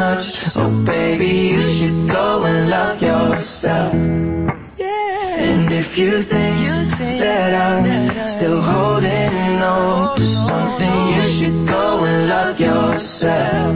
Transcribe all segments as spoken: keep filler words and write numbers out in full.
much. Oh baby, you should go and love yourself. And if you think that I'm still holding on to something, you should go and love yourself.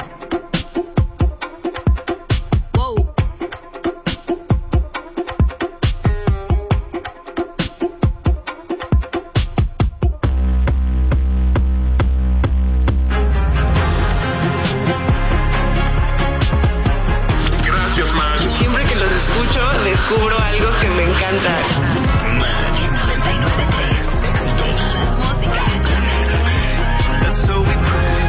Descubro algo que me encanta. Match noventa y nueve punto tres. Música. And so we pray.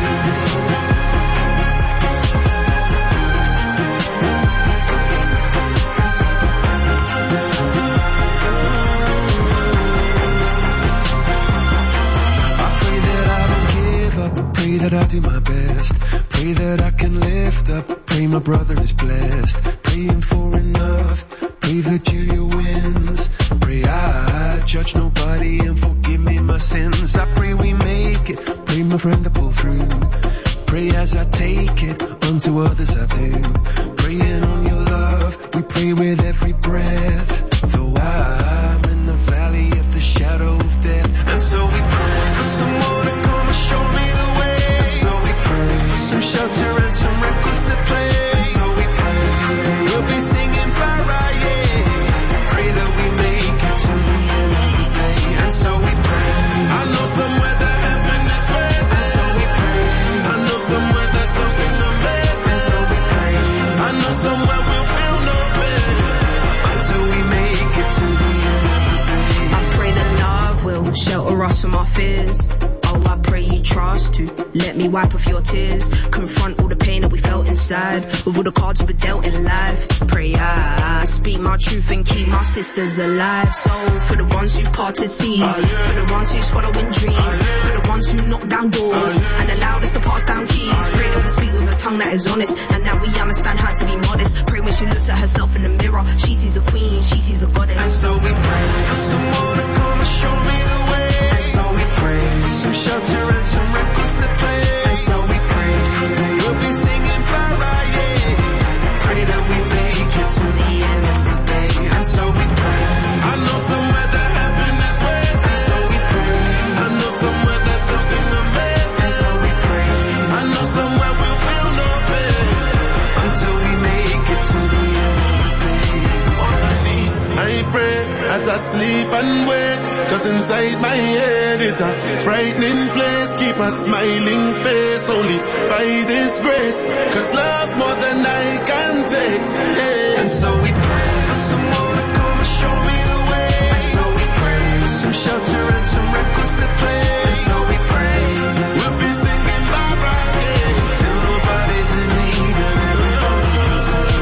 I pray that I don't give up. Pray that I do my best. Pray that I can lift up. Pray my brother is blessed. Praying for enough. Pray that Julia wins. Pray I judge nobody and forgive me my sins. I pray we make it. Pray my friend to pull through. Pray as I take it, unto others I do. Praying on your love, we pray with every breath. Though I'm in the valley of the shadow of death. And so we pray for someone to come and show me the way. And so we pray for some shelter and some records to play. And so we pray we'll be singing Farah, yeah. Pray that we make it to the end of the day. And so we pray. I know somewhere that heaven is waiting. And so we pray. I know somewhere there's something amazing. And so we pray. I know somewhere we'll feel no pain until we make it to the end of the day. I pray that love will shelter us from our fears. Oh, I pray you trust to let me wipe off your tears. Confront all the pain that we felt inside with all the cards we were dealt in life. Pray I speak my truth and keep my sisters alive. So for the ones who parted seas, for the ones who's following dreams, for the ones who knock down doors and allowed us to pass down keys. Pray that we speak with a tongue that is honest and that we understand how to be modest. Pray when she looks at herself in the mirror, she sees a queen, she sees a goddess. And so we pray for someone to come and show me the way. And so we pray for some shelter and some records to play. And so we pray we'll be singing Farah, yeah. Pray that we make it to the end of the day. And so we pray. I know somewhere that heaven is waiting. And so we pray. I know somewhere there's something amazing. And so we pray. I know somewhere we'll feel no pain until we make it to the end of the day. Honestly, I pray as I sleep and wake, 'cause inside my head is a frightening place. Keep a smiling face only by this grace, 'cause love's more than I can take, yeah. And so we pray for someone to come and show me the way. And so we pray for some shelter and some records to play. And so we pray we'll be singing Barbara, yeah, till nobody's in need and everybody feels good.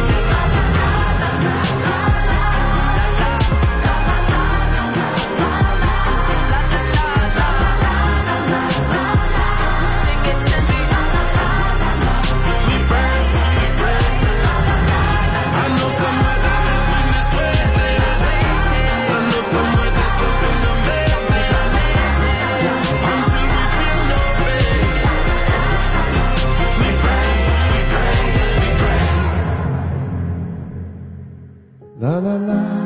La la la.